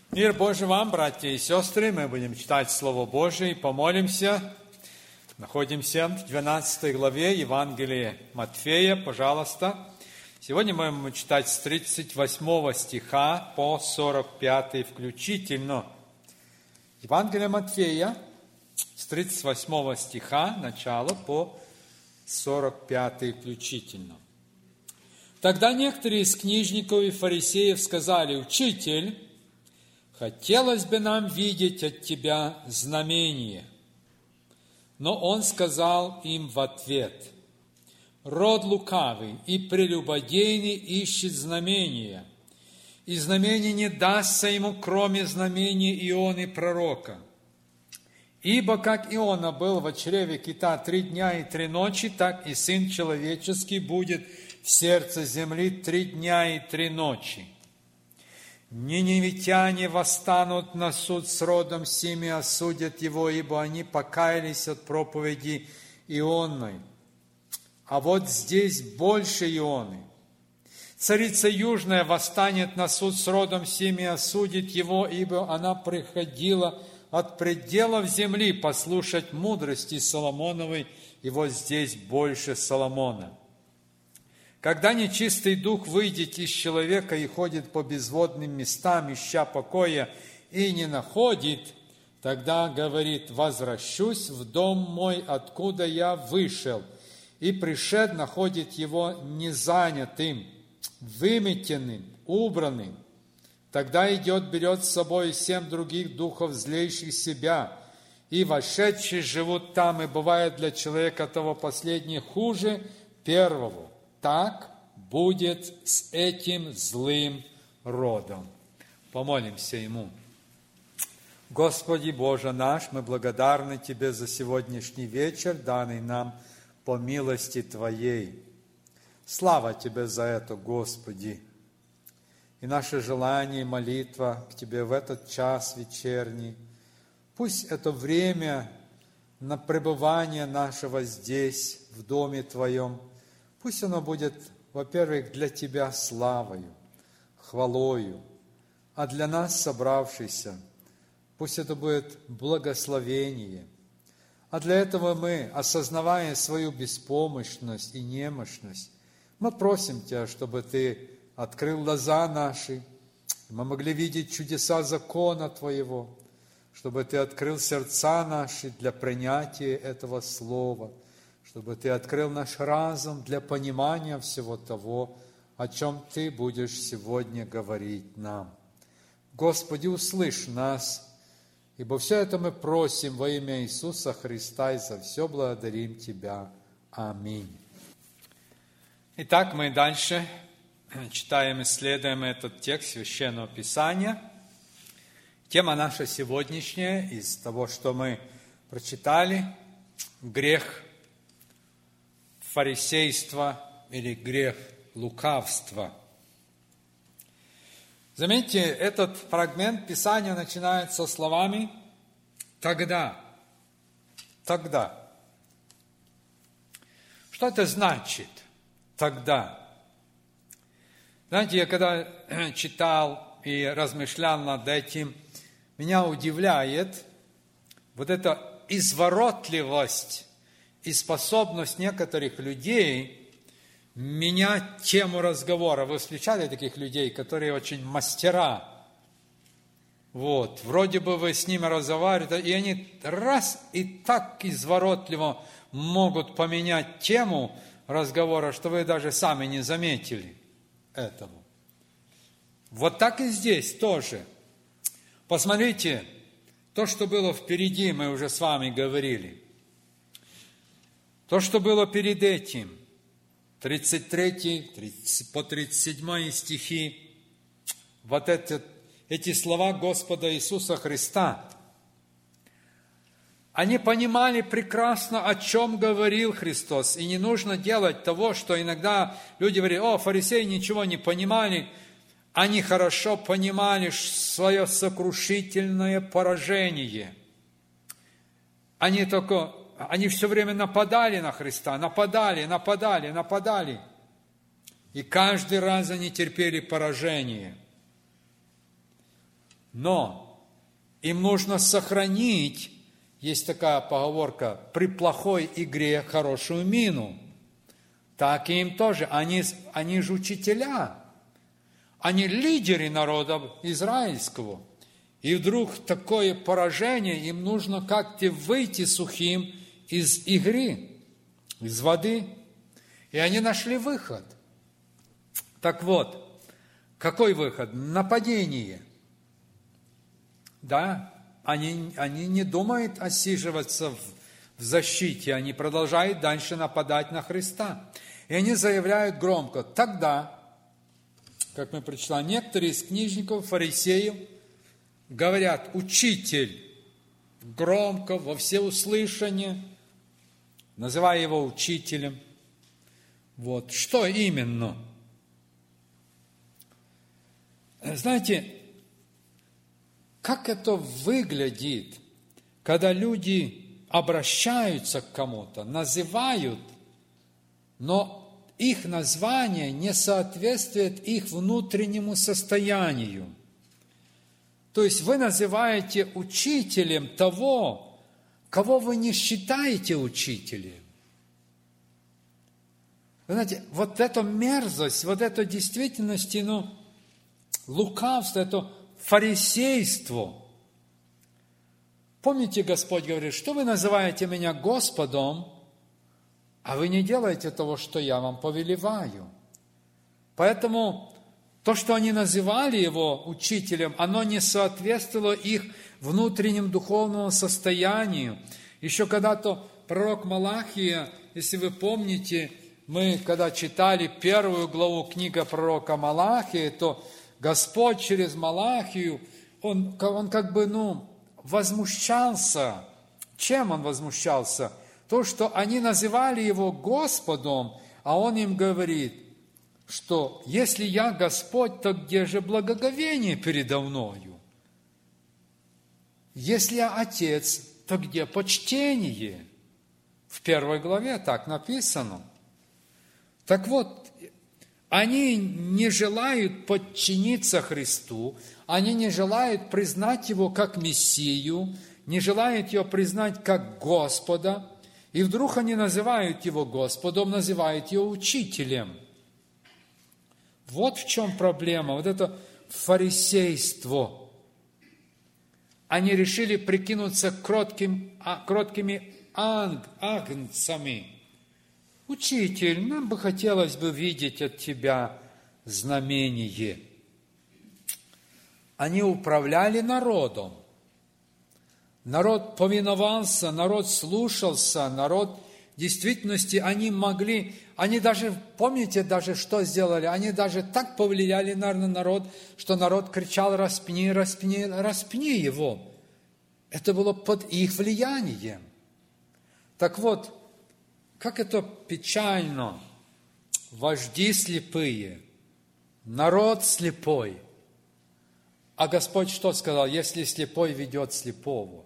Мир Божий вам, братья и сестры. Мы будем читать Слово Божие и помолимся. Находимся в 12 главе Евангелия Матфея. Пожалуйста. Сегодня мы будем читать с 38 стиха по 45 включительно. Евангелие Матфея с 38 стиха, начало, по 45 включительно. Тогда некоторые из книжников и фарисеев сказали: «Учитель, хотелось бы нам видеть от Тебя знамение». Но Он сказал им в ответ: «Род лукавый и прелюбодейный ищет знамения, и знамение не дастся ему, кроме знамения Ионы пророка. Ибо как Иона был в чреве кита 3 дня и 3 ночи, так и Сын Человеческий будет в сердце земли 3 дня и 3 ночи. Ниневитяне восстанут на суд с родом сими, осудят его, ибо они покаялись от проповеди Ионной. А вот здесь больше Ионы. Царица Южная восстанет на суд с родом сими, осудит его, ибо она приходила от пределов земли послушать мудрости Соломоновой, и вот здесь больше Соломона. Когда нечистый дух выйдет из человека и ходит по безводным местам, ища покоя, и не находит, тогда говорит: возвращусь в дом мой, откуда я вышел, и пришед находит его незанятым, выметенным, убранным. Тогда идет, берет с собой 7 других духов, злейших себя, и вошедшие живут там, и бывает для человека того последнее хуже первого. Так будет с этим злым родом». Помолимся Ему. Господи Боже наш, мы благодарны Тебе за сегодняшний вечер, данный нам по милости Твоей. Слава Тебе за это, Господи. И наше желание и молитва к Тебе в этот час вечерний. Пусть это время на пребывание нашего здесь, в Доме Твоем, пусть оно будет, во-первых, для Тебя славою, хвалою, а для нас, собравшихся, пусть это будет благословение. А для этого мы, осознавая свою беспомощность и немощность, мы просим Тебя, чтобы Ты открыл глаза наши, мы могли видеть чудеса закона Твоего, чтобы Ты открыл сердца наши для принятия этого слова, чтобы Ты открыл наш разум для понимания всего того, о чем Ты будешь сегодня говорить нам. Господи, услышь нас, ибо все это мы просим во имя Иисуса Христа, и за все благодарим Тебя. Аминь. Итак, мы дальше читаем, исследуем этот текст Священного Писания. Тема наша сегодняшняя, из того, что мы прочитали, грех фарисейства или грех лукавства. Заметьте, этот фрагмент Писания начинается со словами «тогда». Тогда. Что это значит «тогда»? Знаете, я когда читал и размышлял над этим, меня удивляет вот эта изворотливость и способность некоторых людей менять тему разговора. Вы встречали таких людей, которые очень мастера? Вот, вроде бы вы с ними разговариваете, и они раз и так изворотливо могут поменять тему разговора, что вы даже сами не заметили этого. Вот так и здесь тоже. Посмотрите, то, что было впереди, мы уже с вами говорили. То, что было перед этим, 33 по 37 стихи, вот эти слова Господа Иисуса Христа, они понимали прекрасно, о чем говорил Христос. И не нужно делать того, что иногда люди говорят: фарисеи ничего не понимали. Они хорошо понимали свое сокрушительное поражение. Они все время нападали на Христа, нападали. И каждый раз они терпели поражение. Но им нужно сохранить, есть такая поговорка, при плохой игре хорошую мину. Так и им тоже. Они же учителя. Они лидеры народа израильского. И вдруг такое поражение, им нужно как-то выйти сухим из игры, из воды. И они нашли выход. Так вот, какой выход? Нападение. Да, они не думают отсиживаться в защите, они продолжают дальше нападать на Христа. И они заявляют громко: тогда, как мы прочитали, некоторые из книжников, фарисеев, говорят: учитель, громко, во всеуслышание, называя его учителем. Вот, что именно? Знаете, как это выглядит, когда люди обращаются к кому-то, называют, но их название не соответствует их внутреннему состоянию. То есть вы называете учителем того, кого вы не считаете учителем. Вы знаете, вот эта мерзость, вот это действительности, лукавство, это фарисейство. Помните, Господь говорит: что вы называете меня Господом, а вы не делаете того, что я вам повелеваю. Поэтому то, что они называли его учителем, оно не соответствовало их внутреннему духовному состоянию. Еще когда-то пророк Малахия, если вы помните, мы когда читали 1 главу книги пророка Малахии, то Господь через Малахию, он как бы, возмущался. Чем он возмущался? То, что они называли его Господом, а он им говорит, что если я Господь, то где же благоговение передо мною? Если я Отец, то где почтение? В 1 главе так написано. Так вот, они не желают подчиниться Христу, они не желают признать Его как Мессию, не желают Его признать как Господа, и вдруг они называют Его Господом, называют Его учителем. Вот в чем проблема, вот это фарисейство. Они решили прикинуться кроткими агнцами. Учитель, нам бы хотелось бы видеть от тебя знамение. Они управляли народом. Народ повиновался, народ слушался, народ в действительности они даже, помните, даже что сделали? Они даже так повлияли на народ, что народ кричал: распни, распни, распни его. Это было под их влиянием. Так вот, как это печально. Вожди слепые, народ слепой. А Господь что сказал? Если слепой ведет слепого,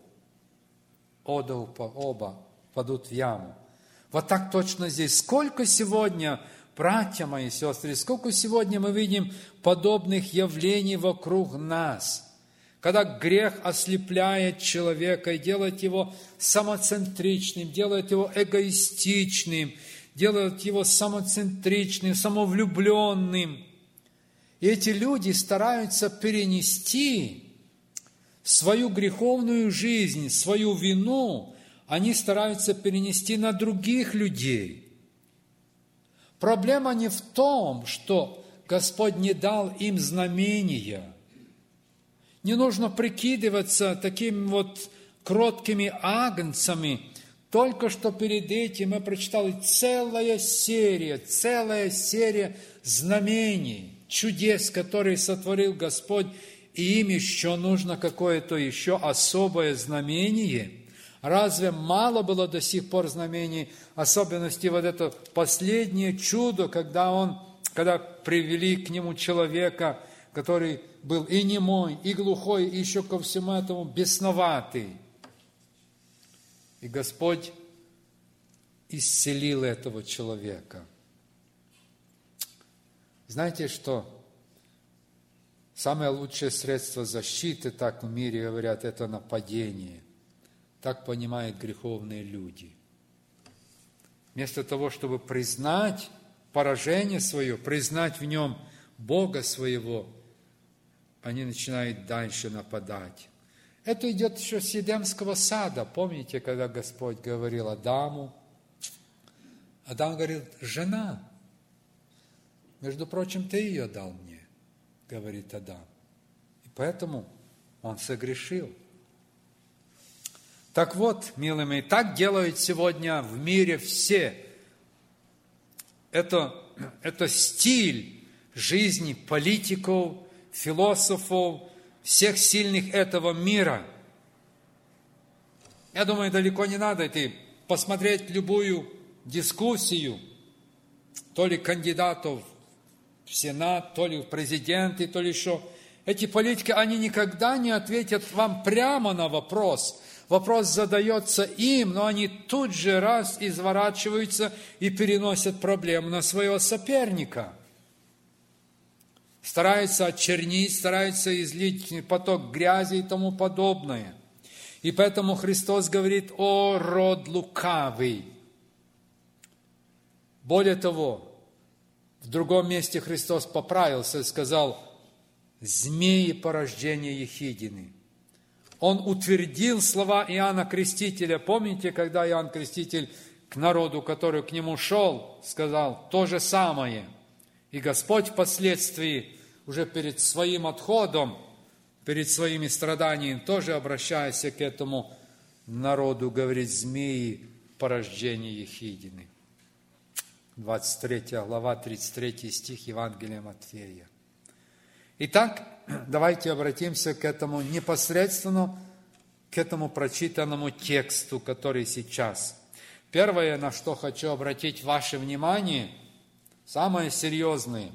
оба падут в яму. Вот так точно здесь. Сколько сегодня, братья мои, сестры, сколько сегодня мы видим подобных явлений вокруг нас, когда грех ослепляет человека и делает его самоцентричным, делает его эгоистичным, делает его самоцентричным, самовлюбленным. И эти люди стараются перенести свою греховную жизнь, свою вину, они стараются перенести на других людей. Проблема не в том, что Господь не дал им знамения. Не нужно прикидываться такими вот кроткими агнцами. Только что перед этим мы прочитали целая серия знамений, чудес, которые сотворил Господь, и им еще нужно какое-то еще особое знамение. Разве мало было до сих пор знамений, особенности вот это последнее чудо, когда привели к нему человека, который был и немой, и глухой, и еще ко всему этому бесноватый. И Господь исцелил этого человека. Знаете что? Самое лучшее средство защиты, так в мире говорят, это нападение. Так понимают греховные люди. Вместо того, чтобы признать поражение свое, признать в нем Бога своего, они начинают дальше нападать. Это идет еще с Едемского сада. Помните, когда Господь говорил Адаму? Адам говорит: жена. Между прочим, ты ее дал мне, говорит Адам. И поэтому он согрешил. Так вот, милые мои, так делают сегодня в мире все. Это стиль жизни политиков, философов, всех сильных этого мира. Я думаю, далеко не надо идти посмотреть любую дискуссию, то ли кандидатов в Сенат, то ли в президенты, то ли еще. Эти политики, они никогда не ответят вам прямо на вопрос. Вопрос задается им, но они тут же раз изворачиваются и переносят проблему на своего соперника. Стараются очернить, стараются излить поток грязи и тому подобное. И поэтому Христос говорит: «О, род лукавый!» Более того, в другом месте Христос поправился и сказал: «Змеи порождения Ехидины». Он утвердил слова Иоанна Крестителя. Помните, когда Иоанн Креститель к народу, который к нему шел, сказал то же самое? И Господь впоследствии, уже перед своим отходом, перед своими страданиями, тоже обращаясь к этому народу, говорит: «Змеи порождения Ехидины». 23 глава, 33 стих Евангелия Матфея. Итак, давайте обратимся к этому непосредственно, к этому прочитанному тексту, который сейчас. Первое, на что хочу обратить ваше внимание, самое серьезное.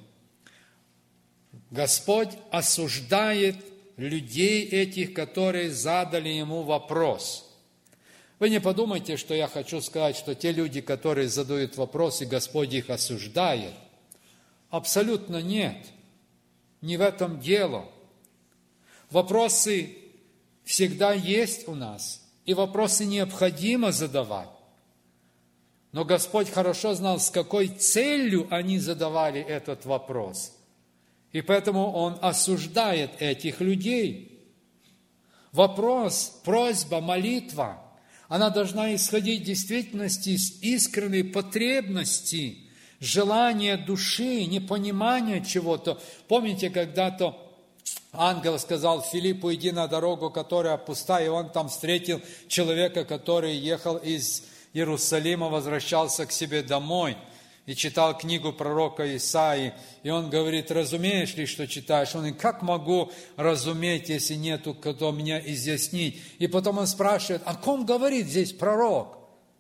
Господь осуждает людей этих, которые задали Ему вопрос. Вы не подумайте, что я хочу сказать, что те люди, которые задают вопросы, Господь их осуждает. Абсолютно нет. Не в этом дело. Вопросы всегда есть у нас, и вопросы необходимо задавать. Но Господь хорошо знал, с какой целью они задавали этот вопрос. И поэтому Он осуждает этих людей. Вопрос, просьба, молитва, она должна исходить в действительности из искренней потребности, желание души, непонимание чего-то. Помните, когда-то ангел сказал Филиппу: иди на дорогу, которая пустая, и он там встретил человека, который ехал из Иерусалима, возвращался к себе домой и читал книгу пророка Исаии. И он говорит: разумеешь ли, что читаешь? Он говорит: как могу разуметь, если нету, кто меня изъяснить? И потом он спрашивает: о ком говорит здесь пророк?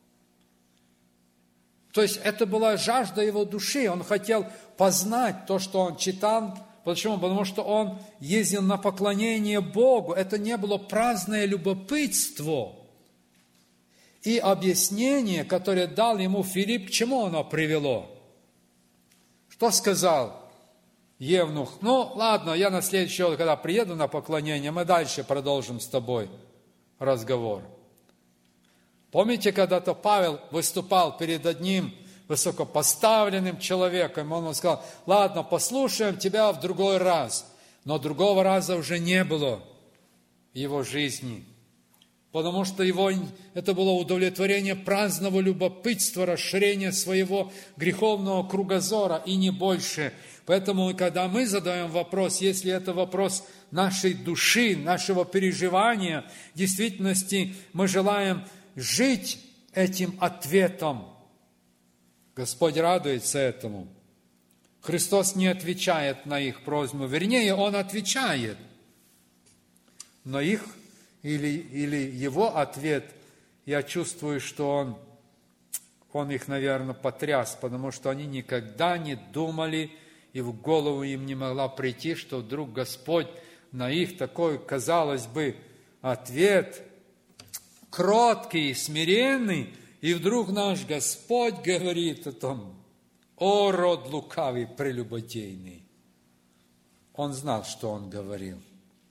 То есть это была жажда его души. Он хотел познать то, что он читал. Почему? Потому что он ездил на поклонение Богу. Это не было праздное любопытство. И объяснение, которое дал ему Филипп, к чему оно привело? Что сказал евнух? Ну, ладно, я на следующий год, когда приеду на поклонение, мы дальше продолжим с тобой разговор. Помните, когда-то Павел выступал перед одним высокопоставленным человеком, он ему сказал: ладно, послушаем тебя в другой раз. Но другого раза уже не было в его жизни. Потому что это было удовлетворение праздного любопытства, расширение своего греховного кругозора и не больше. Поэтому, когда мы задаем вопрос, если это вопрос нашей души, нашего переживания, в действительности мы желаем жить этим ответом. Господь радуется этому. Христос не отвечает на их просьбу, вернее, Он отвечает. Но их или его ответ, я чувствую, что он их, наверное, потряс, потому что они никогда не думали, и в голову им не могла прийти, что вдруг Господь на их такой, казалось бы, ответ кроткий, смиренный, и вдруг наш Господь говорит о том: «О, род лукавый, прелюбодейный! Он знал, что он говорил.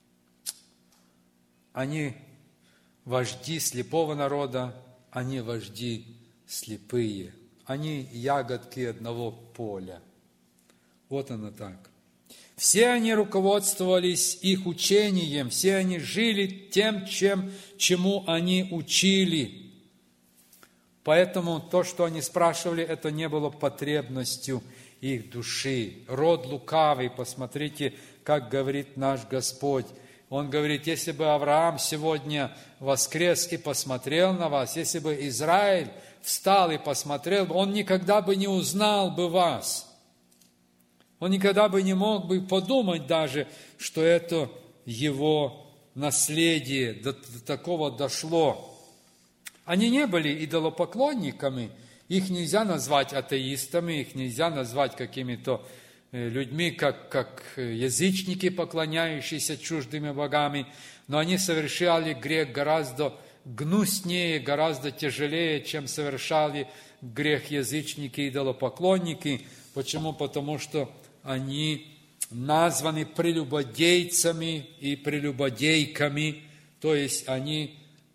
Они вожди слепого народа, они вожди слепые. Они ягодки одного поля. Вот оно так. Все они руководствовались их учением, все они жили тем, чему они учили. Поэтому то, что они спрашивали, это не было потребностью их души. Род лукавый, посмотрите, как говорит наш Господь. Он говорит, если бы Авраам сегодня воскрес и посмотрел на вас, если бы Израиль встал и посмотрел, он никогда бы не узнал бы вас. Он никогда бы не мог бы подумать даже, что это его наследие, до такого дошло. Они не были идолопоклонниками, их нельзя назвать атеистами, их нельзя назвать какими-то людьми, как язычники, поклоняющиеся чуждыми богами, но они совершали грех гораздо гнуснее, гораздо тяжелее, чем совершали грех язычники и идолопоклонники. Почему? Потому что они названы прелюбодейцами и прелюбодейками, то есть они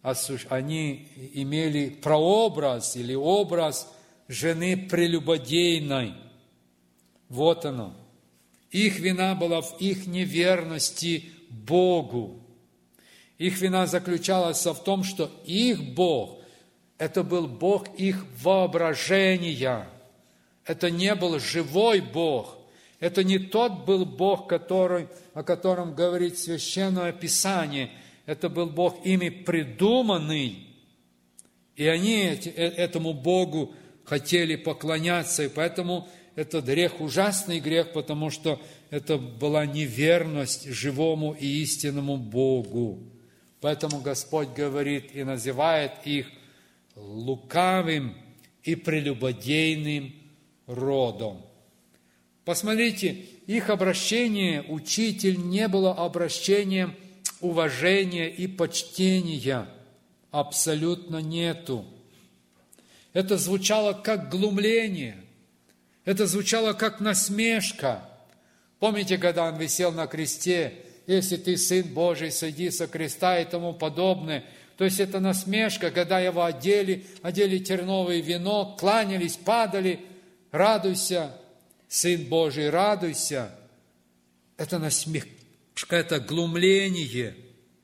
имели прообраз или образ жены прелюбодейной. Вот оно. Их вина была в их неверности Богу. Их вина заключалась в том, что их Бог, это был Бог их воображения. Это не был живой Бог. Это не тот был Бог, о котором говорит Священное Писание. Это был Бог ими придуманный. И они этому Богу хотели поклоняться. И поэтому этот грех, ужасный грех, потому что это была неверность живому и истинному Богу. Поэтому Господь говорит и называет их лукавым и прелюбодейным родом. Посмотрите, их обращение, учитель, не было обращением уважения и почтения. Абсолютно нету. Это звучало как глумление. Это звучало как насмешка. Помните, когда он висел на кресте, если ты Сын Божий, сойди со креста и тому подобное. То есть это насмешка, когда его одели терновое вино, кланялись, падали, радуйся, Сын Божий, радуйся. Это насмешка, это глумление.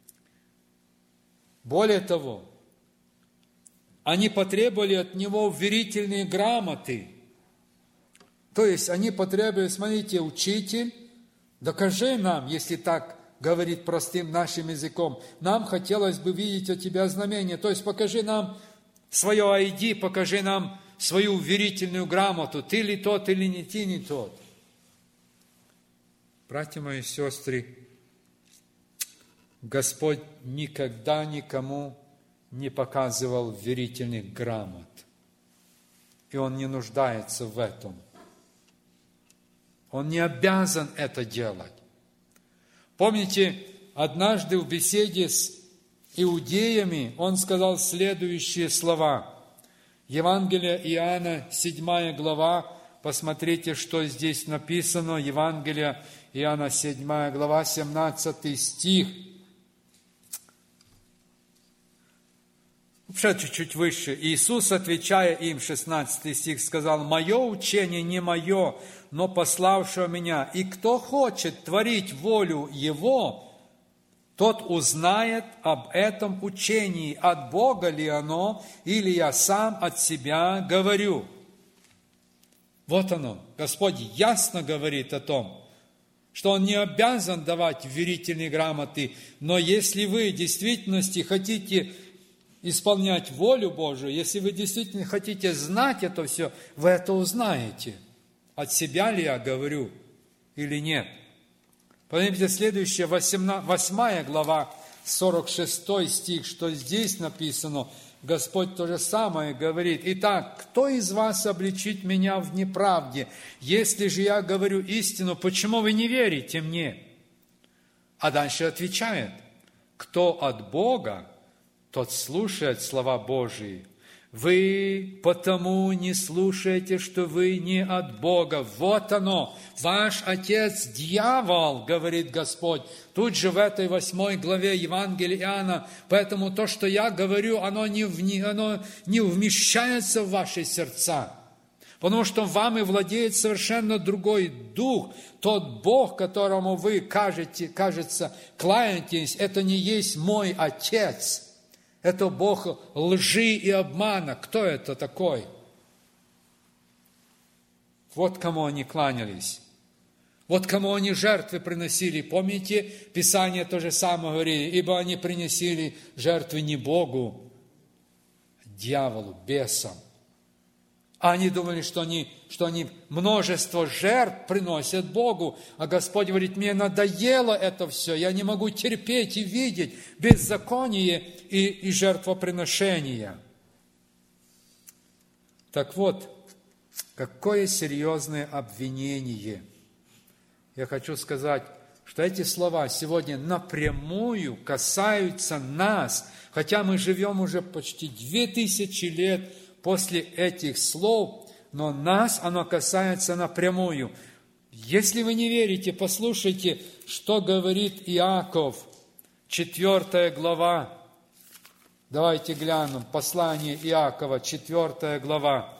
Более того, они потребовали от него верительные грамоты. То есть они потребовали, смотрите, учитель, докажи нам, если так говорит простым нашим языком, нам хотелось бы видеть от тебя знамение. То есть покажи нам свое ID, покажи нам свою верительную грамоту. Ты ли тот или не ты, не тот. Братья мои и сестры, Господь никогда никому не показывал верительных грамот. И Он не нуждается в этом. Он не обязан это делать. Помните, однажды в беседе с иудеями Он сказал следующие слова. Евангелие Иоанна, 7 глава, посмотрите, что здесь написано. Евангелие Иоанна, 7 глава, 17 стих. Вообще чуть-чуть выше. Иисус, отвечая им, 16 стих, сказал: «Мое учение не мое, но пославшего меня. И кто хочет творить волю Его, тот узнает об этом учении, от Бога ли оно, или я сам от себя говорю». Вот оно. Господь ясно говорит о том, что Он не обязан давать верительные грамоты, но если вы в действительности хотите исполнять волю Божию, если вы действительно хотите знать это все, вы это узнаете. От себя ли я говорю или нет? Посмотрите, следующее, 8 глава, 46 стих, что здесь написано. Господь то же самое говорит. «Итак, кто из вас обличит меня в неправде? Если же я говорю истину, почему вы не верите мне?» А дальше отвечает: «Кто от Бога, тот слушает слова Божии. Вы потому не слушаете, что вы не от Бога. Вот оно, ваш отец дьявол, говорит Господь. Тут же в этой 8 главе Евангелия Иоанна. Поэтому то, что я говорю, оно не вмещается в ваши сердца. Потому что вами владеет совершенно другой дух. Тот Бог, которому вы, кажется, кланяетесь, это не есть мой Отец. Это Бог лжи и обмана. Кто это такой? Вот кому они кланялись. Вот кому они жертвы приносили. Помните, Писание то же самое говорили. Ибо они приносили жертвы не Богу, а дьяволу, бесам. А они думали, что они множество жертв приносят Богу. А Господь говорит, мне надоело это все. Я не могу терпеть и видеть беззаконие и жертвоприношения. Так вот, какое серьезное обвинение. Я хочу сказать, что эти слова сегодня напрямую касаются нас, хотя мы живем уже почти 2000 лет после этих слов, но нас оно касается напрямую. Если вы не верите, послушайте, что говорит Иаков, 4 глава. Давайте глянем, послание Иакова, 4 глава.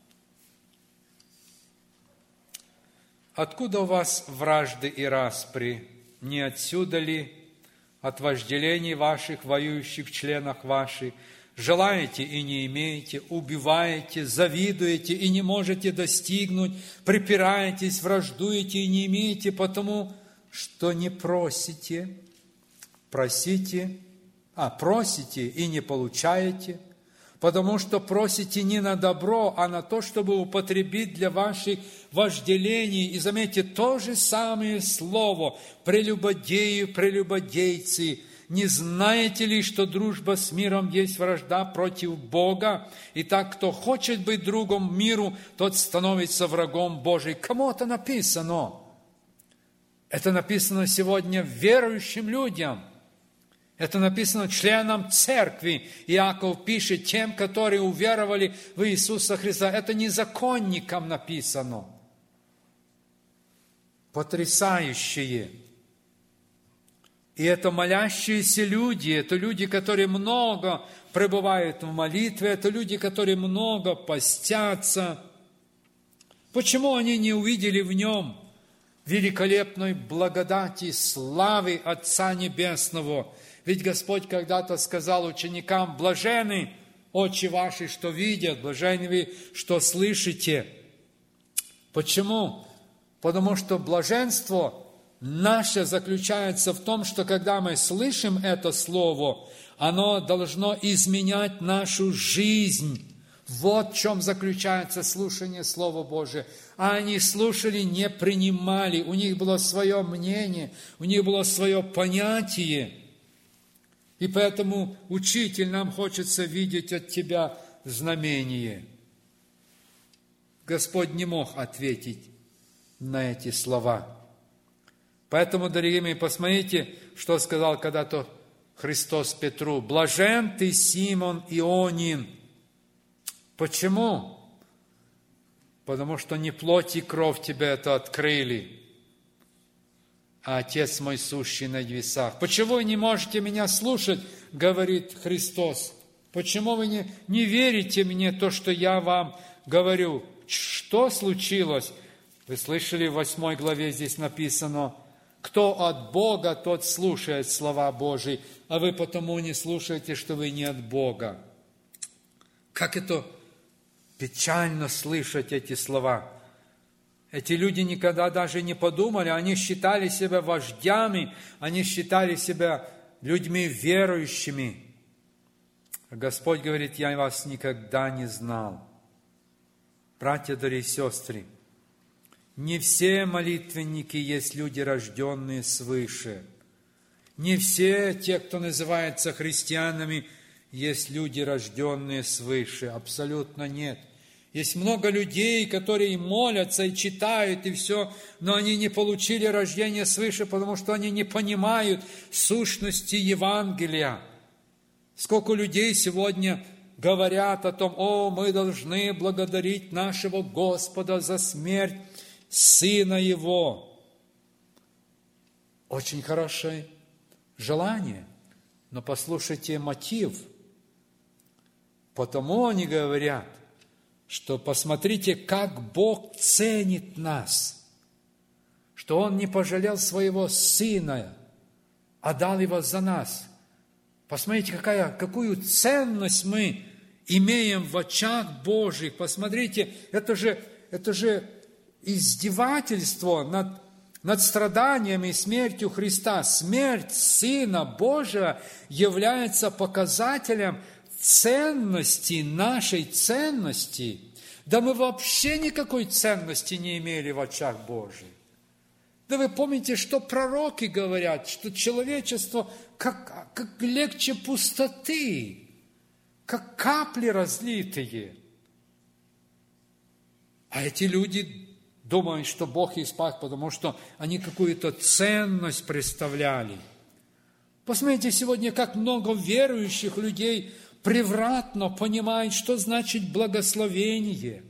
«Откуда у вас вражды и распри? Не отсюда ли от вожделений ваших, воюющих в членах ваших? Желаете и не имеете, убиваете, завидуете и не можете достигнуть, припираетесь, враждуете и не имеете, потому что не просите, просите и не получаете, потому что просите не на добро, а на то, чтобы употребить для ваших вожделений. И заметьте, то же самое слово «прелюбодеи, прелюбодейцы». Не знаете ли, что дружба с миром есть вражда против Бога? Итак, кто хочет быть другом миру, тот становится врагом Божий. Кому это написано? Это написано сегодня верующим людям. Это написано членам церкви. Иаков пишет тем, которые уверовали в Иисуса Христа. Это не законникам написано. Потрясающие. И это молящиеся люди, это люди, которые много пребывают в молитве, это люди, которые много постятся. Почему они не увидели в нем великолепной благодати, славы Отца Небесного? Ведь Господь когда-то сказал ученикам: блаженны очи ваши, что видят, блаженны вы, что слышите. Почему? Потому что блаженство наше заключается в том, что когда мы слышим это слово, оно должно изменять нашу жизнь. Вот в чем заключается слушание Слова Божия. А они слушали, не принимали. У них было свое мнение, у них было свое понятие. И поэтому, учитель, нам хочется видеть от тебя знамение. Господь не мог ответить на эти слова. Поэтому, дорогие мои, посмотрите, что сказал когда-то Христос Петру. «Блажен ты, Симон Ионин». Почему? Потому что не плоть и кровь тебе это открыли, а Отец мой, сущий на небесах. Почему вы не можете меня слушать, говорит Христос? Почему вы не верите мне то, что я вам говорю? Что случилось? Вы слышали, в 8 главе здесь написано: кто от Бога, тот слушает слова Божии, а вы потому не слушаете, что вы не от Бога. Как это печально слышать эти слова. Эти люди никогда даже не подумали, они считали себя вождями, они считали себя людьми верующими. А Господь говорит: я вас никогда не знал. Братья, дорогие сестры, не все молитвенники есть люди, рожденные свыше. Не все те, кто называется христианами, есть люди, рожденные свыше. Абсолютно нет. Есть много людей, которые молятся и читают, и все, но они не получили рождение свыше, потому что они не понимают сущности Евангелия. Сколько людей сегодня говорят о том, мы должны благодарить нашего Господа за смерть Сына Его. Очень хорошее желание, но послушайте мотив. Потому они говорят, что посмотрите, как Бог ценит нас, что Он не пожалел Своего Сына, а дал Его за нас. Посмотрите, какую ценность мы имеем в очах Божьих. Посмотрите, это же издевательство над страданиями и смертью Христа. Смерть Сына Божия является показателем ценности, нашей ценности. Да мы вообще никакой ценности не имели в очах Божьих. Да вы помните, что пророки говорят, что человечество как легче пустоты, как капли разлитые. А эти люди думают, что Бог их спас, потому что они какую-то ценность представляли. Посмотрите сегодня, как много верующих людей превратно понимают, что значит благословение.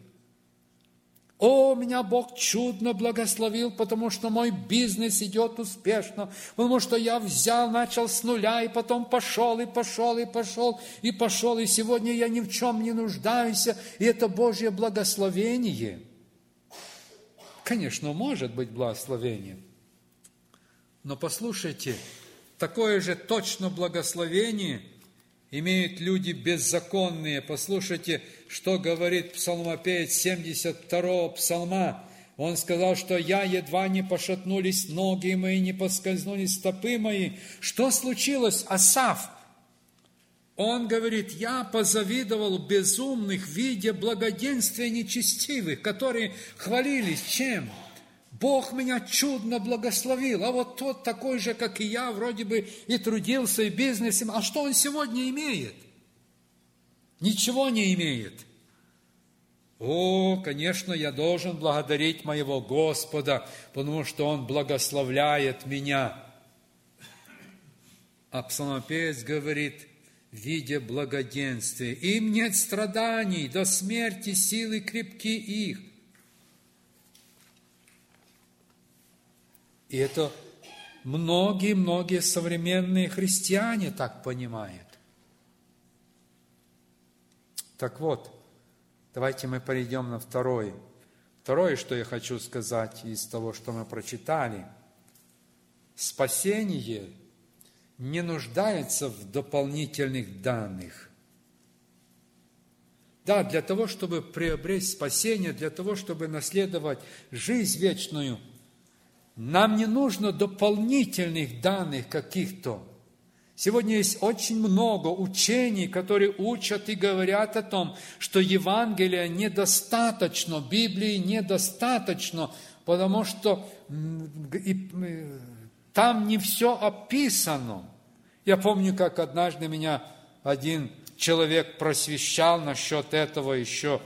Меня Бог чудно благословил, потому что мой бизнес идет успешно, потому что я начал с нуля, и потом пошел, и сегодня я ни в чем не нуждаюсь, и это Божье благословение. Конечно, может быть благословение, но послушайте, такое же точно благословение имеют люди беззаконные. Послушайте, что говорит псалмопевец 72-го псалма. Он сказал, что я едва не пошатнулись ноги мои, не поскользнулись стопы мои. Что случилось, Асаф? Он говорит, я позавидовал безумных, видя благоденствия нечестивых, которые хвалились чем? Бог меня чудно благословил, а вот тот такой же, как и я, вроде бы и трудился, и бизнесом. А что он сегодня имеет? Ничего не имеет. Конечно, я должен благодарить моего Господа, потому что Он благословляет меня. А псалмопевец говорит, видя благоденствие, им нет страданий, до смерти силы крепки их. И это многие современные христиане так понимают. Так вот, давайте мы перейдем на второе. Второе, что я хочу сказать из того, что мы прочитали. Спасение не нуждается в дополнительных данных. Да, для того, чтобы приобрести спасение, для того, чтобы наследовать жизнь вечную, нам не нужно дополнительных данных каких-то. Сегодня есть очень много учений, которые учат и говорят о том, что Евангелия недостаточно, Библии недостаточно, потому что там не все описано. Я помню, как однажды меня один человек просвещал насчет этого еще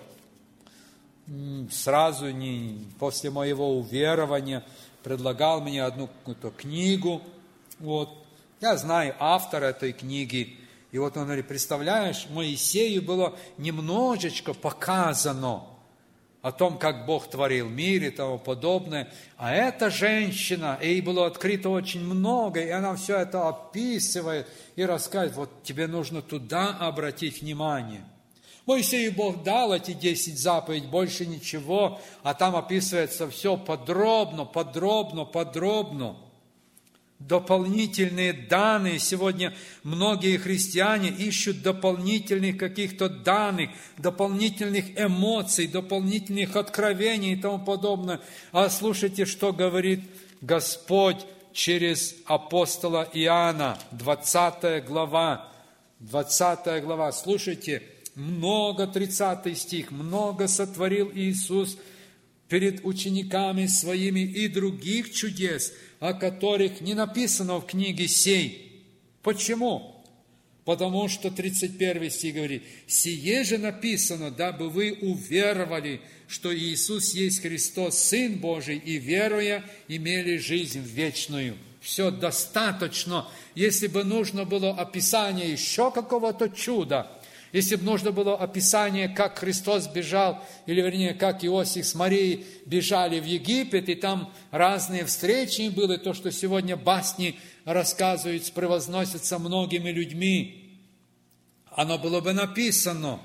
сразу, после моего уверования, предлагал мне одну какую-то книгу. Я знаю автора этой книги. И он говорит, представляешь, Моисею было немножечко показано о том, как Бог творил мир и тому подобное. А эта женщина, ей было открыто очень много, и она все это описывает и рассказывает, тебе нужно туда обратить внимание. Моисею Бог дал эти 10 заповедей, больше ничего, а там описывается все подробно. Дополнительные данные. Сегодня многие христиане ищут дополнительных каких-то данных, дополнительных эмоций, дополнительных откровений и тому подобное. А слушайте, что говорит Господь через апостола Иоанна, 20 глава. Слушайте, 30 стих, много сотворил Иисус перед учениками своими и других чудес, о которых не написано в книге сей. Почему? Потому что 31 стих говорит, «Сие же написано, дабы вы уверовали, что Иисус есть Христос, Сын Божий, и, веруя, имели жизнь вечную». Все достаточно. Если бы нужно было описание еще какого-то чуда, Если бы нужно было описание, как Христос бежал, или вернее, как Иосиф с Марией бежали в Египет, и там разные встречи им были, то, что сегодня басни рассказывают, превозносятся многими людьми, оно было бы написано.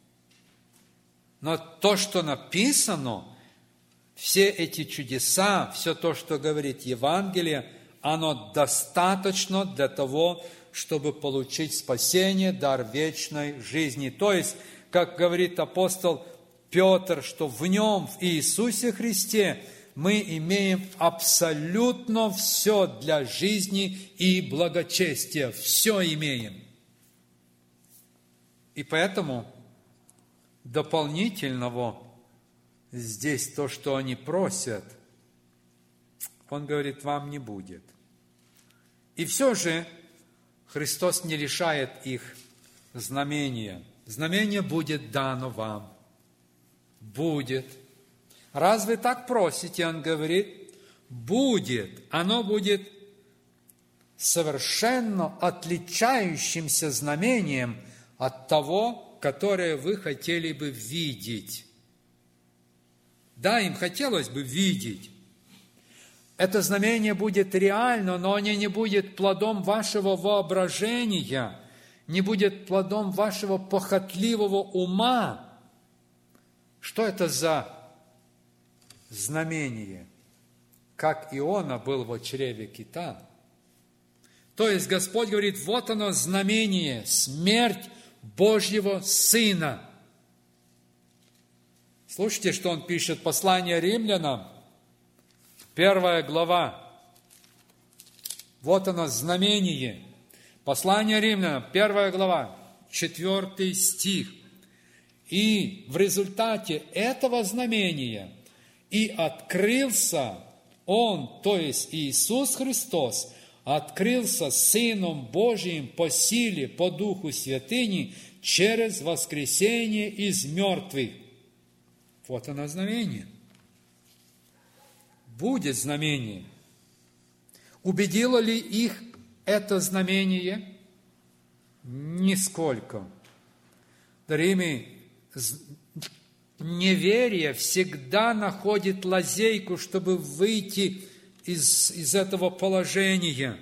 Но то, что написано, все эти чудеса, все то, что говорит Евангелие, оно достаточно для того, чтобы получить спасение, дар вечной жизни. То есть, как говорит апостол Петр, что в Нем, в Иисусе Христе, мы имеем абсолютно все для жизни и благочестия. Все имеем. И поэтому дополнительного здесь то, что они просят, Он говорит, вам не будет. И все же Христос не лишает их знамения. Знамение будет дано вам. Будет. Раз вы так просите, Он говорит, будет. Оно будет совершенно отличающимся знамением от того, которое вы хотели бы видеть. Да, им хотелось бы видеть. Это знамение будет реально, но оно не будет плодом вашего воображения, не будет плодом вашего похотливого ума. Что это за знамение? Как Иона был в чреве кита. То есть Господь говорит, вот оно знамение, смерть Божьего Сына. Слушайте, что Он пишет, послание римлянам, 1 глава. Вот оно, знамение. Послание римлянам, 1 глава, 4 стих. И в результате этого знамения и открылся Он, то есть Иисус Христос, открылся Сыном Божиим по силе, по Духу Святыни, через воскресение из мертвых. Вот оно знамение. Будет знамение. Убедило ли их это знамение? Нисколько. Дорогие, неверие всегда находит лазейку, чтобы выйти из этого положения.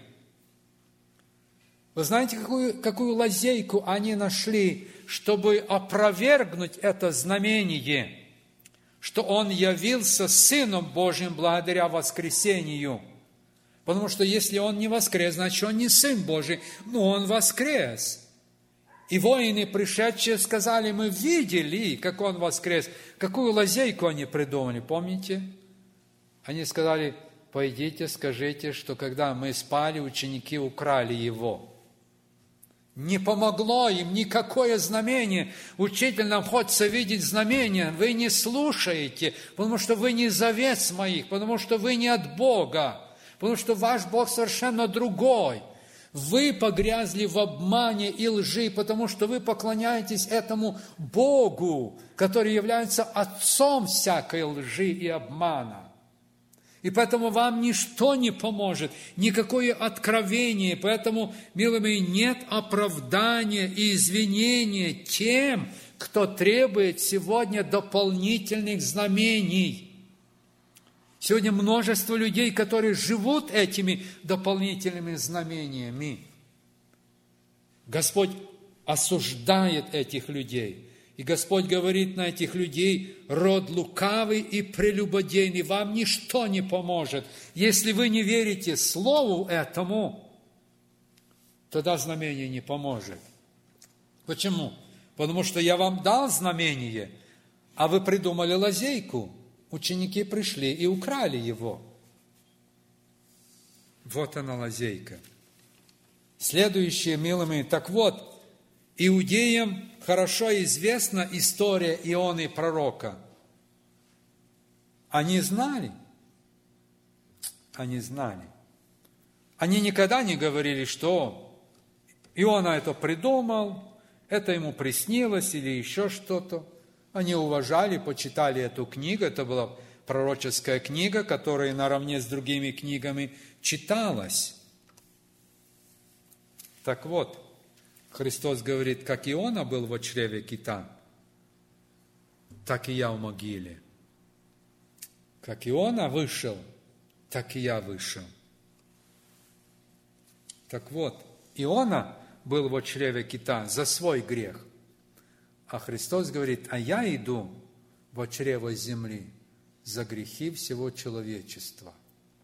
Вы знаете, какую лазейку они нашли, чтобы опровергнуть это знамение, что Он явился Сыном Божьим благодаря воскресению? Потому что если Он не воскрес, значит, Он не Сын Божий, но Он воскрес. И воины, пришедшие, сказали, мы видели, как Он воскрес. Какую лазейку они придумали, помните? Они сказали, пойдите, скажите, что когда мы спали, ученики украли Его. Не помогло им никакое знамение. Учитель, нам хочется видеть знамения. Вы не слушаете, потому что вы не завет моих, потому что вы не от Бога, потому что ваш Бог совершенно другой. Вы погрязли в обмане и лжи, потому что вы поклоняетесь этому Богу, который является отцом всякой лжи и обмана. И поэтому вам ничто не поможет, никакое откровение. Поэтому, милые мои, нет оправдания и извинения тем, кто требует сегодня дополнительных знамений. Сегодня множество людей, которые живут этими дополнительными знамениями. Господь осуждает этих людей. И Господь говорит на этих людей, род лукавый и прелюбодейный, вам ничто не поможет. Если вы не верите слову этому, тогда знамение не поможет. Почему? Потому что я вам дал знамение, а вы придумали лазейку. Ученики пришли и украли его. Вот она лазейка. Следующее, милые мои, так вот, иудеям хорошо известна история Ионы пророка. Они знали. Они знали. Они никогда не говорили, что Иона это придумал, это ему приснилось или еще что-то. Они уважали, почитали эту книгу. Это была пророческая книга, которая наравне с другими книгами читалась. Так вот, Христос говорит, как Иона был во чреве кита, так и я в могиле. Как Иона вышел, так и я вышел. Так вот, Иона был во чреве кита за свой грех. А Христос говорит, а я иду во чрево земли за грехи всего человечества.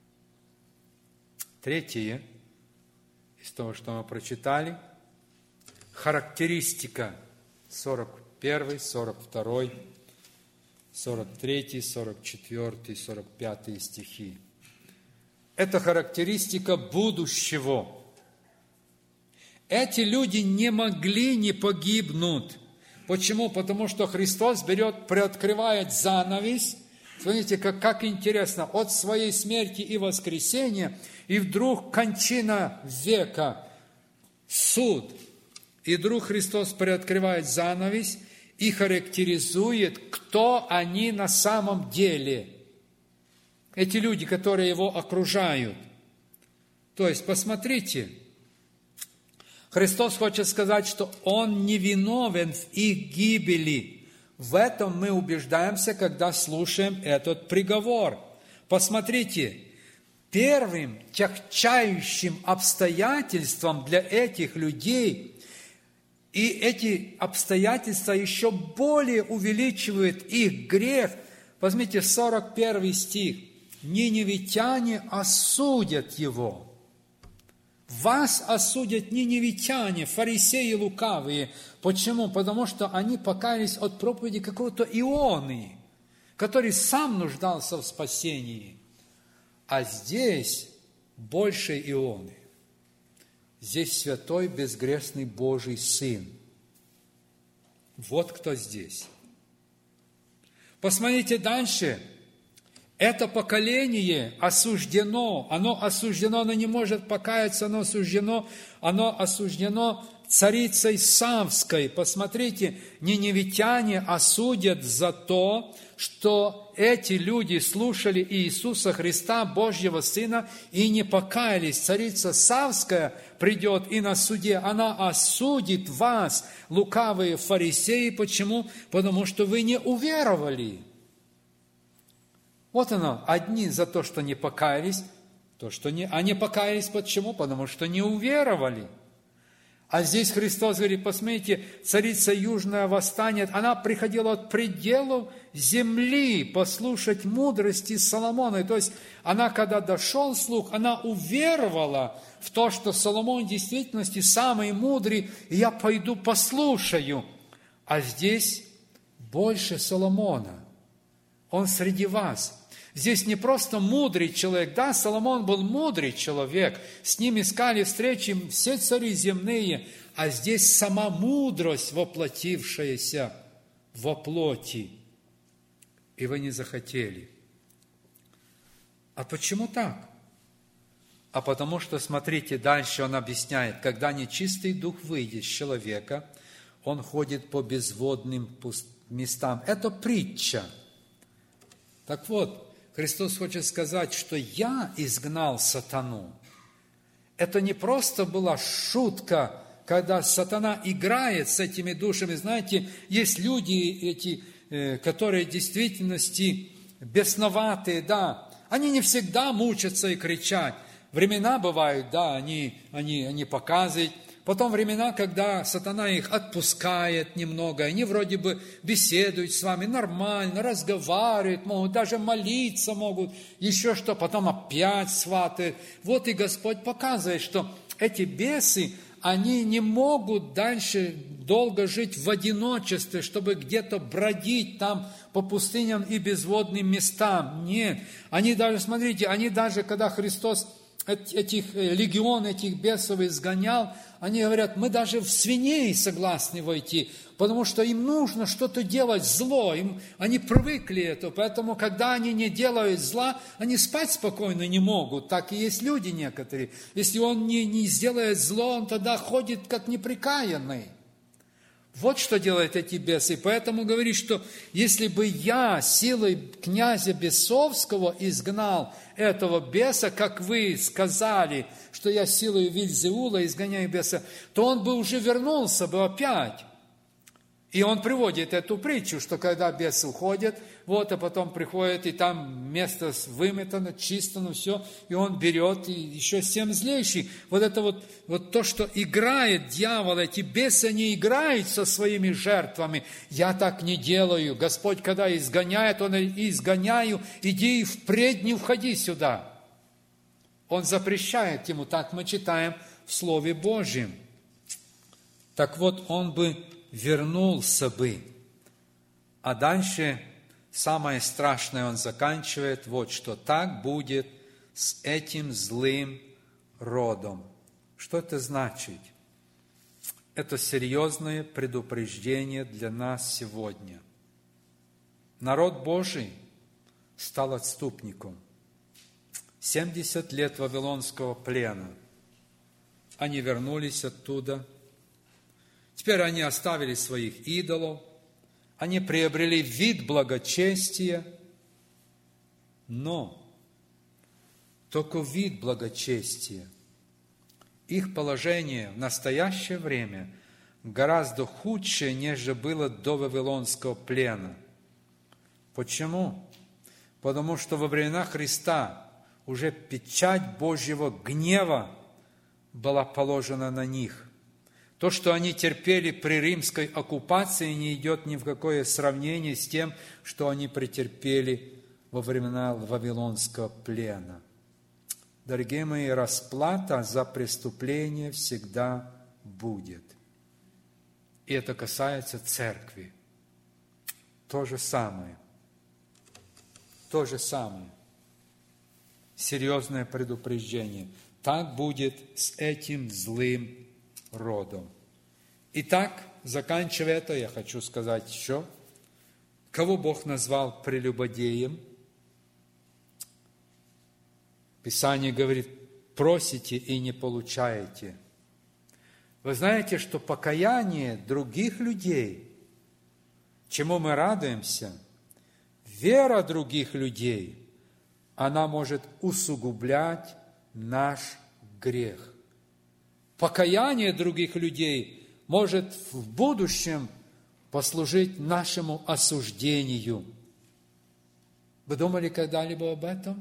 Третье, из того, что мы прочитали, характеристика 41, 42, 43, 44, 45 стихи. Это характеристика будущего. Эти люди не могли не погибнуть. Почему? Потому что Христос приоткрывает занавес. Смотрите, как интересно, от своей смерти и воскресения, и вдруг кончина века, суд. И вдруг Христос приоткрывает занавес и характеризует, кто они на самом деле. Эти люди, которые его окружают. То есть, посмотрите, Христос хочет сказать, что Он не виновен в их гибели. В этом мы убеждаемся, когда слушаем этот приговор. Посмотрите, первым тягчающим обстоятельством для этих людей, и эти обстоятельства еще более увеличивают их грех. Возьмите 41 стих. Ниневитяне осудят его. Вас осудят ниневитяне, фарисеи лукавые. Почему? Потому что они покаялись от проповеди какого-то Ионы, который сам нуждался в спасении. А здесь больше Ионы. Здесь святой, безгрешный Божий Сын. Вот кто здесь. Посмотрите дальше. Это поколение осуждено, оно не может покаяться, оно осуждено царицей Савской. Посмотрите, ниневитяне осудят за то, что эти люди слушали Иисуса Христа, Божьего Сына, и не покаялись. Царица Савская придет и на суде, она осудит вас, лукавые фарисеи. Почему? Потому что вы не уверовали. Вот оно, одни за то, что не покаялись, они покаялись почему? Потому что не уверовали. А здесь Христос говорит, посмотрите, царица южная восстанет, она приходила от пределов земли послушать мудрости Соломона. То есть она, когда дошел слух, она уверовала в то, что Соломон в действительности самый мудрый, и я пойду послушаю. А здесь больше Соломона. Он среди вас. Здесь не просто мудрый человек. Да, Соломон был мудрый человек. С ним искали встречи все цари земные. А здесь сама мудрость, воплотившаяся во плоти. И вы не захотели. А почему так? А потому что, смотрите, дальше он объясняет, когда нечистый дух выйдет с человека, он ходит по безводным местам. Это притча. Так вот, Христос хочет сказать, что я изгнал сатану. Это не просто была шутка, когда сатана играет с этими душами. Знаете, есть люди, которые в действительности бесноватые, да. Они не всегда мучатся и кричат. Времена бывают, да, они показывают. Потом времена, когда сатана их отпускает немного, они вроде бы беседуют с вами нормально, разговаривают, могут даже молиться могут, еще что, потом опять сватают. Вот и Господь показывает, что эти бесы, они не могут дальше долго жить в одиночестве, чтобы где-то бродить там по пустыням и безводным местам. Нет, они даже, смотрите, когда Христос легион этих бесов изгонял, они говорят, мы даже в свиней согласны войти, потому что им нужно что-то делать зло, они привыкли это, поэтому, когда они не делают зла, они спать спокойно не могут, так и есть люди некоторые. Если он не сделает зло, он тогда ходит как неприкаянный. Вот что делают эти бесы. И поэтому говорит, что если бы я силой князя бесовского изгнал этого беса, как вы сказали, что я силой Вельзевула изгоняю беса, то он бы уже вернулся бы опять. И он приводит эту притчу, что когда бесы уходят, вот, а потом приходит, и там место выметано, чисто, все, и он берет, и еще 7 злейший. Вот это вот то, что играет дьявол, эти бесы не играют со своими жертвами. Я так не делаю. Господь, когда изгоняет, Он изгоняю, иди и впредь не входи сюда. Он запрещает ему, так мы читаем в Слове Божьем. Так вот, он бы вернулся бы. А дальше самое страшное он заканчивает, вот что так будет с этим злым родом. Что это значит? Это серьезное предупреждение для нас сегодня. Народ Божий стал отступником. 70 лет вавилонского плена. Они вернулись оттуда. Теперь они оставили своих идолов, они приобрели вид благочестия, но только вид благочестия. Их положение в настоящее время гораздо худшее, нежели было до вавилонского плена. Почему? Потому что во времена Христа уже печать Божьего гнева была положена на них. То, что они терпели при римской оккупации, не идет ни в какое сравнение с тем, что они претерпели во времена вавилонского плена. Дорогие мои, расплата за преступление всегда будет. И это касается церкви. То же самое. Серьезное предупреждение. Так будет с этим злым родом. Итак, заканчивая это, я хочу сказать еще, кого Бог назвал прелюбодеем. Писание говорит, просите и не получаете. Вы знаете, что покаяние других людей, чему мы радуемся, вера других людей, она может усугублять наш грех. Покаяние других людей может в будущем послужить нашему осуждению. Вы думали когда-либо об этом?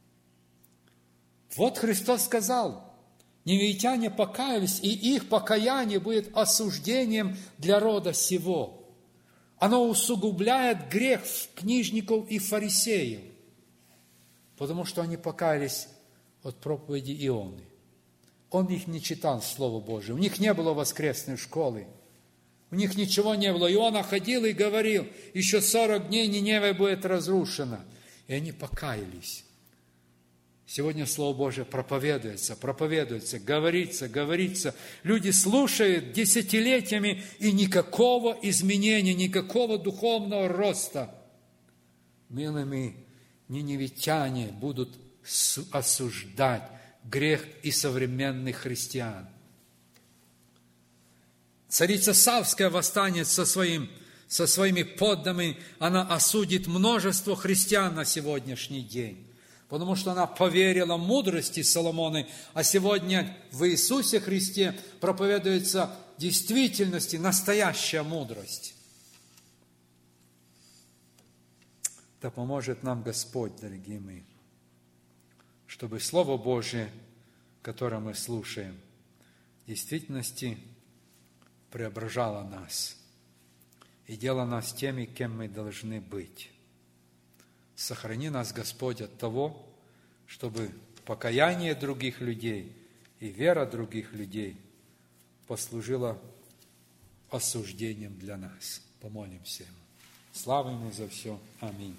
Вот Христос сказал, ниневитяне покаялись, и их покаяние будет осуждением для рода сего. Оно усугубляет грех книжников и фарисеев, потому что они покаялись от проповеди Ионы. Он их не читал Слово Божие. У них не было воскресной школы. У них ничего не было. Иона ходил и говорил, еще 40 дней Ниневия будет разрушена. И они покаялись. Сегодня Слово Божие проповедуется, говорится. Люди слушают десятилетиями, и никакого изменения, никакого духовного роста. Милыми, ниневитяне будут осуждать грех и современных христиан. Царица Савская восстанет со своими подданными, она осудит множество христиан на сегодняшний день, потому что она поверила мудрости Соломона, а сегодня в Иисусе Христе проповедуется в действительности настоящая мудрость. Да поможет нам Господь, дорогие мои, чтобы Слово Божие, которое мы слушаем, в действительности преображало нас и делало нас теми, кем мы должны быть. Сохрани нас, Господь, от того, чтобы покаяние других людей и вера других людей послужила осуждением для нас. Помолимся Ему. Слава Ему за все. Аминь.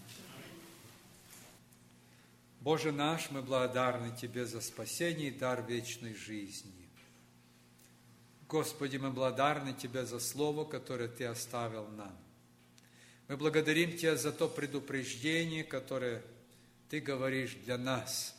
Боже наш, мы благодарны Тебе за спасение и дар вечной жизни. Господи, мы благодарны Тебе за Слово, которое Ты оставил нам. Мы благодарим Тебя за то предупреждение, которое Ты говоришь для нас.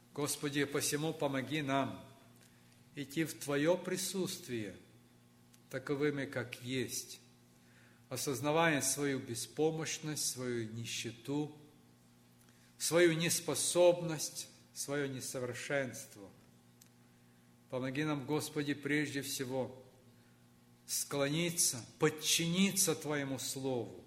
Господи, посему помоги нам идти в Твое присутствие, таковыми, как есть, осознавая свою беспомощность, свою нищету, свою неспособность, свое несовершенство. Помоги нам, Господи, прежде всего склониться, подчиниться Твоему Слову,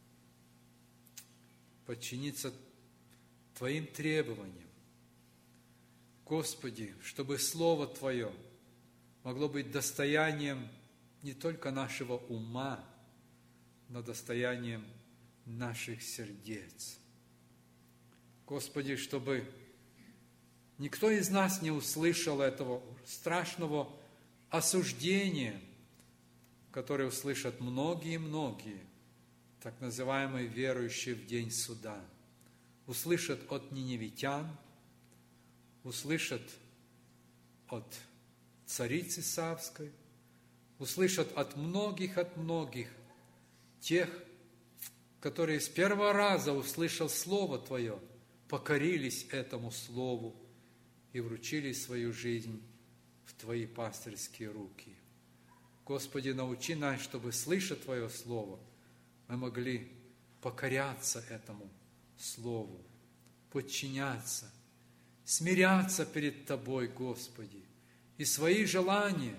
подчиниться Твоим требованиям. Господи, чтобы Слово Твое могло быть достоянием не только нашего ума, но достоянием наших сердец. Господи, чтобы никто из нас не услышал этого страшного осуждения, которое услышат многие-многие, так называемые верующие в день суда. Услышат от ниневитян, услышат от царицы Савской, услышат от многих тех, которые с первого раза, услышав Слово Твое, покорились этому Слову и вручили свою жизнь в Твои пастырские руки. Господи, научи нас, чтобы, слыша Твое Слово, мы могли покоряться этому Слову, подчиняться, смиряться перед Тобой, Господи, и свои желания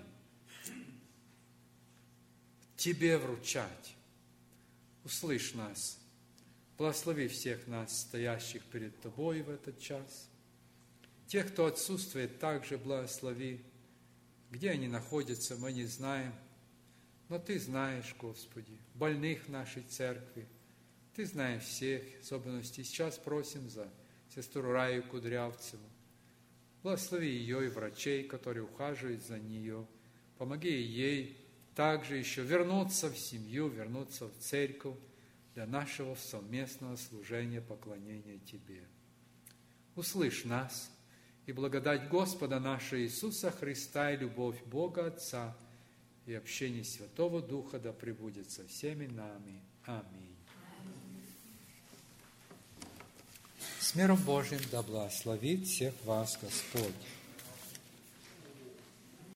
Тебе вручать. Услышь нас, благослови всех нас, стоящих перед Тобой в этот час. Тех, кто отсутствует, также благослови. Где они находятся, мы не знаем, но Ты знаешь, Господи, больных нашей церкви. Ты знаешь всех особенностей. Сейчас просим за сестру Раю Кудрявцеву. Благослови ее и врачей, которые ухаживают за нее. Помоги ей также еще вернуться в семью, вернуться в церковь для нашего совместного служения, поклонения Тебе. Услышь нас, и благодать Господа нашего Иисуса Христа и любовь Бога Отца и общение Святого Духа да пребудет со всеми нами. Аминь. С миром Божьим да благословит всех вас Господь.